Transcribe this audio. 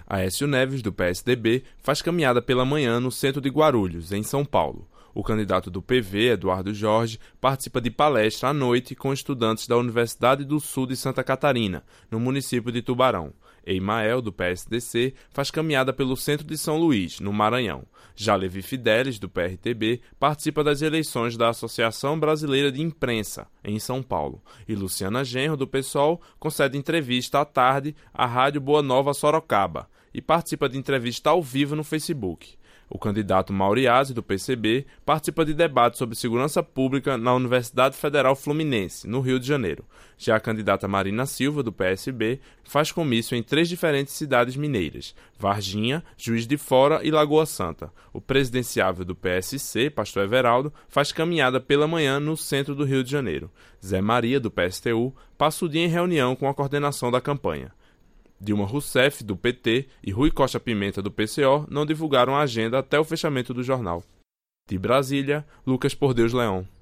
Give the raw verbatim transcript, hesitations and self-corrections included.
Aécio Neves, do P S D B, faz caminhada pela manhã no centro de Guarulhos, em São Paulo. O candidato do P V, Eduardo Jorge, participa de palestra à noite com estudantes da Universidade do Sul de Santa Catarina, no município de Tubarão. Eimael, do P S D C, faz caminhada pelo centro de São Luís, no Maranhão. Já Levi Fidelis, do P R T B, participa das eleições da Associação Brasileira de Imprensa, em São Paulo. E Luciana Genro, do PSOL, concede entrevista à tarde à Rádio Boa Nova Sorocaba e participa de entrevista ao vivo no Facebook. O candidato Mauriase, do P C B, participa de debate sobre segurança pública na Universidade Federal Fluminense, no Rio de Janeiro. Já a candidata Marina Silva, do P S B, faz comício em três diferentes cidades mineiras: Varginha, Juiz de Fora e Lagoa Santa. O presidenciável do P S C, Pastor Everaldo, faz caminhada pela manhã no centro do Rio de Janeiro. Zé Maria, do P S T U, passa o dia em reunião com a coordenação da campanha. Dilma Rousseff, do P T, e Rui Costa Pimenta, do P C O, não divulgaram a agenda até o fechamento do jornal. De Brasília, Lucas Por Deus Leão.